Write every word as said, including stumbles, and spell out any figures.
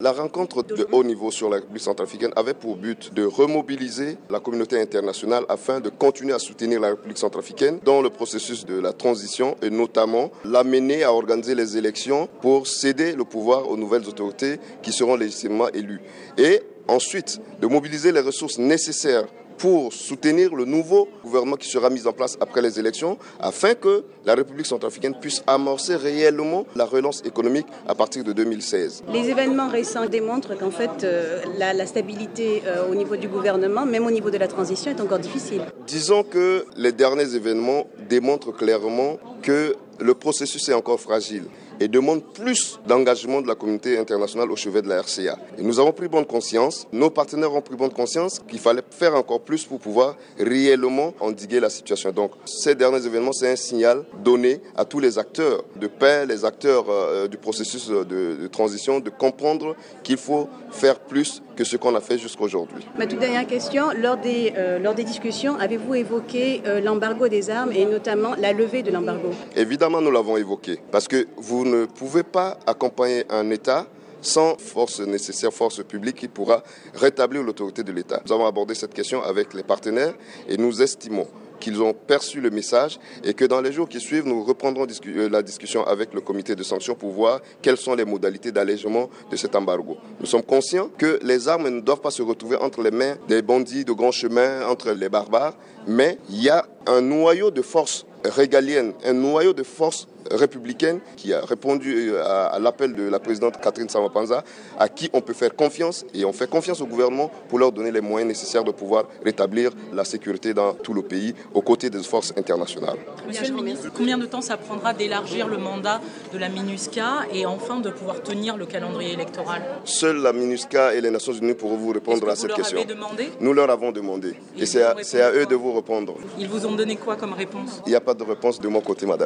La rencontre de haut niveau sur la République centrafricaine avait pour but de remobiliser la communauté internationale afin de continuer à soutenir la République centrafricaine dans le processus de la transition et notamment l'amener à organiser les élections pour céder le pouvoir aux nouvelles autorités qui seront légitimement élues. Et ensuite, de mobiliser les ressources nécessaires pour soutenir le nouveau gouvernement qui sera mis en place après les élections, afin que la République centrafricaine puisse amorcer réellement la relance économique à partir de deux mille seize. Les événements récents démontrent qu'en fait, euh, la, la stabilité euh, au niveau du gouvernement, même au niveau de la transition, est encore difficile. Disons que les derniers événements démontrent clairement que le processus est encore fragile et demande plus d'engagement de la communauté internationale au chevet de la R C A. Et nous avons pris bonne conscience, nos partenaires ont pris bonne conscience qu'il fallait faire encore plus pour pouvoir réellement endiguer la situation. Donc ces derniers événements, c'est un signal donné à tous les acteurs de paix, les acteurs euh, du processus de, de transition, de comprendre qu'il faut faire plus que ce qu'on a fait jusqu'à aujourd'hui. Ma toute dernière question, lors des, euh, lors des discussions, avez-vous évoqué euh, l'embargo des armes et notamment la levée de l'embargo ? Évidemment, nous l'avons évoqué parce que vous ne pouvez pas accompagner un État sans force nécessaire, force publique qui pourra rétablir l'autorité de l'État. Nous avons abordé cette question avec les partenaires et nous estimons qu'ils ont perçu le message et que dans les jours qui suivent, nous reprendrons discu- la discussion avec le comité de sanctions pour voir quelles sont les modalités d'allègement de cet embargo. Nous sommes conscients que les armes ne doivent pas se retrouver entre les mains des bandits de grand chemin, entre les barbares, mais il y a un noyau de force régalienne, un noyau de force républicaine qui a répondu à, à l'appel de la présidente Catherine Samba-Panza, à qui on peut faire confiance et on fait confiance au gouvernement pour leur donner les moyens nécessaires de pouvoir rétablir la sécurité dans tout le pays aux côtés des forces internationales. Monsieur le ministre, combien de temps ça prendra d'élargir le mandat de la MINUSCA et enfin de pouvoir tenir le calendrier électoral ? Seule la MINUSCA et les Nations Unies pourront vous répondre à cette question. Est-ce que vous leur avez demandé ? Nous leur avons demandé et c'est à, c'est à eux de vous répondre. Ils vous ont donné quoi comme réponse ? Il n'y a pas de réponse de mon côté, madame.